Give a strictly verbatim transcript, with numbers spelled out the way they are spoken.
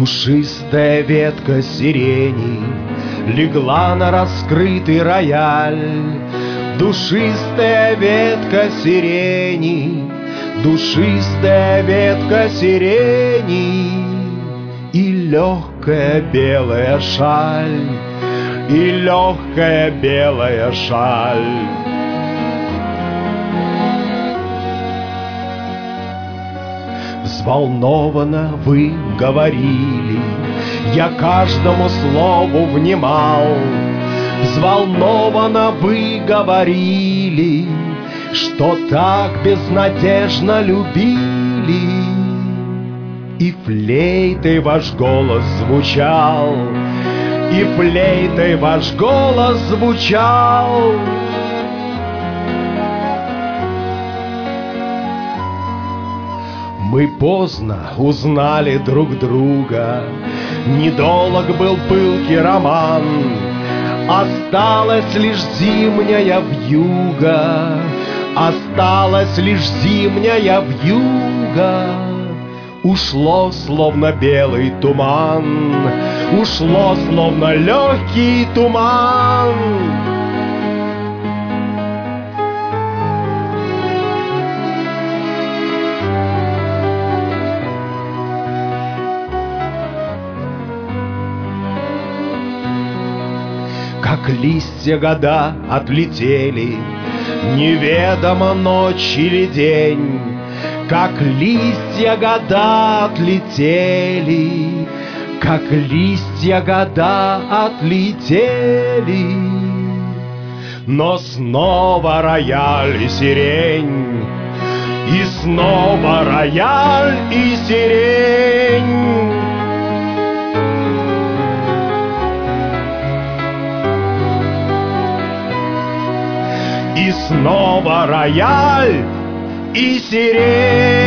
Душистая ветка сирени легла на раскрытый рояль. Душистая ветка сирени, душистая ветка сирени, и легкая белая шаль, и легкая белая шаль. Взволнованно вы говорили, я каждому слову внимал. Взволнованно вы говорили, что так безнадежно любили. И флейтой ваш голос звучал, и флейтой ваш голос звучал. Мы поздно узнали друг друга, недолг был пылкий роман. Осталась лишь зимняя вьюга, осталась лишь зимняя вьюга. Ушло, словно белый туман, ушло, словно легкий туман. Как листья года отлетели, неведомо ночь или день. Как листья года отлетели, как листья года отлетели. Но снова рояль и сирень, и снова рояль и сирень. И снова рояль и сирень.